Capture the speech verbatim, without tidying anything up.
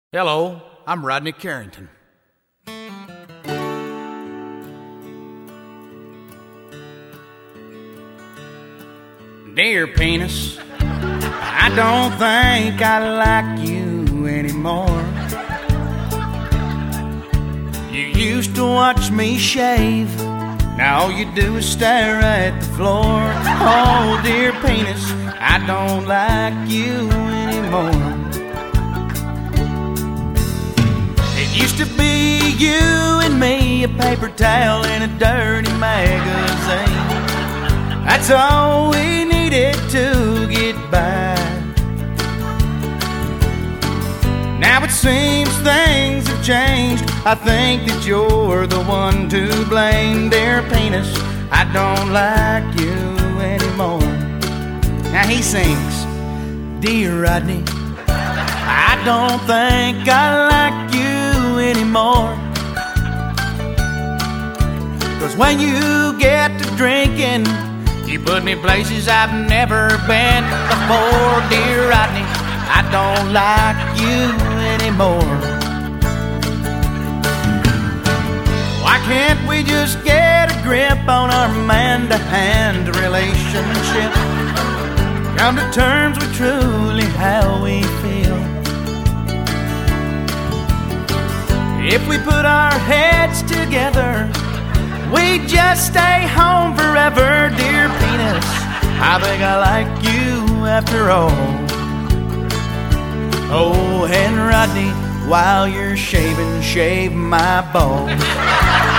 Hello, I'm Rodney Carrington. Dear penis, I don't think I like you anymore. You used to watch me shave, now all you do is stare at the floor. Oh, dear penis, I don't like you anymore. It used to be you and me, a paper towel and a dirty magazine. That's all we needed to get by. Now it seems things have changed. I think that you're the one to blame. Dear penis, I don't like you anymore. Now he sings, Dear Rodney, I don't think I like you anymore. 'Cause when you get to drinking, you put me places I've never been before. Dear Rodney, I don't like you anymore. Why can't we just get a grip on our man-to-hand relationship? Come to terms with truly how we feel. If we put our heads together, we just stay home forever. Dear penis, I think I like you after all. Oh, and Rodney, while you're shaving, shave my balls.